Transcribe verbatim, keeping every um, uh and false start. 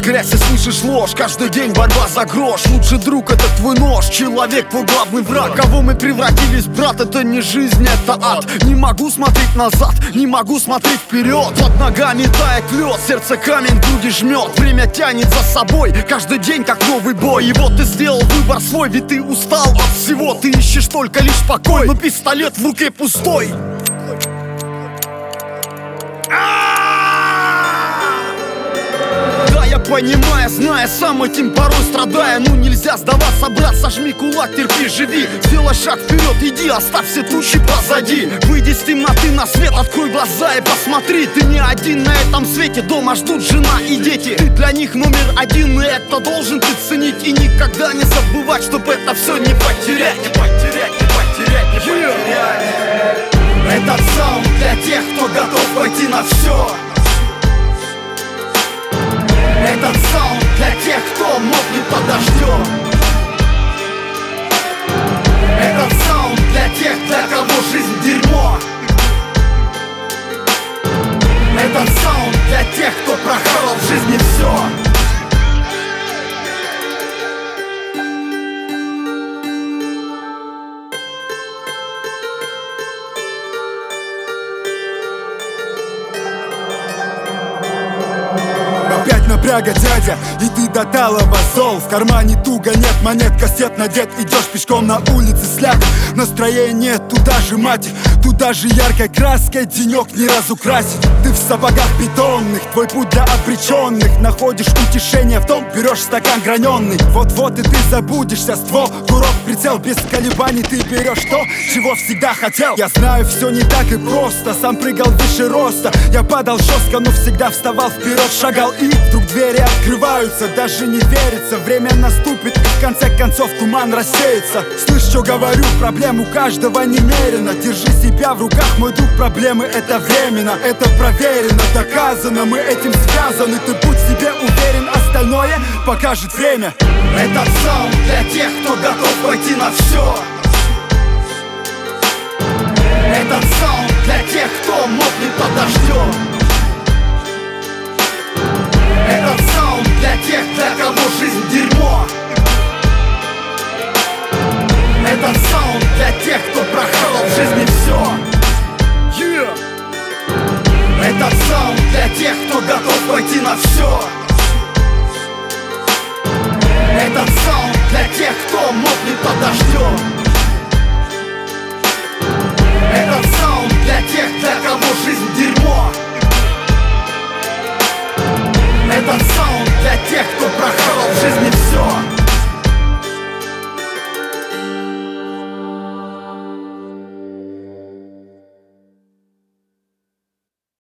грязь и слышишь ложь. Каждый день борьба за грош. Лучший друг — это твой нож. Человек — твой главный враг. Кого мы превратились, брат, это не жизнь, это ад. Не могу смотреть назад, не могу смотреть вперед. Под ногами тает лед, сердце камень в груди жмет. Время тянет за собой, каждый день как новый бой. И вот ты сделал выбор свой, ведь ты устал от всего. Ты ищешь только лишь покой, но пистолет в руке пустой. Да, я понимаю, зная, сам этим порой страдая. Ну нельзя сдаваться, брат, сожми кулак, терпи, живи. Сделай шаг вперед, иди, оставь все тучи позади. Выйди с темноты на свет, открой глаза и посмотри. Ты не один на этом свете, дома ждут жена и дети. Ты для них номер один, и это должен ты ценить. И никогда не забывать, чтобы это все не потерять. Не потерять, не потерять, не потерять. Этот саунд для тех, кто готов пойти на все. Этот саунд для тех, кто мокнет под дождем. Этот саунд для тех, для кого жизнь дерьмо. Этот саунд для тех, кто прохавал в жизни все. Опять напряга, дядя, и ты до талого зол. В кармане туго, нет монет, кассет надет. Идешь пешком на улице, сляг. Настроение туда же, мать, туда же яркой краской денек не разукрасить. Ты в сапогах бетонных, твой путь для обреченных. Находишь утешение в том, берешь стакан граненый. Вот-вот и ты забудешься, ствол, курок, прицел. Без колебаний ты берешь то, чего всегда хотел. Я знаю, все не так и просто, сам прыгал выше роста. Я падал жестко, но всегда вставал вперед, шагал. И вдруг двери открываются, даже не верится. Время наступит, и в конце концов туман рассеется. Слышь, что говорю, проблем у каждого немерено. Держи себя в руках, мой друг, проблемы это временно. Это проверено, доказано, мы этим связаны. Ты будь в себе уверен, остальное покажет время. Этот саунд для тех, кто готов пойти на все. Этот саунд для тех, кто мокнет под дождем. Этот саунд для тех, для кого жизнь дерьмо. Этот саунд для тех, кто прохавал в жизни все. Yeah. Этот саунд для тех, кто готов пойти на все. Этот саунд для тех, кто мокнет под дождем. Этот саунд для тех, для кого жизнь дерьмо. Этот саунд для тех, кто прохавал в жизни все.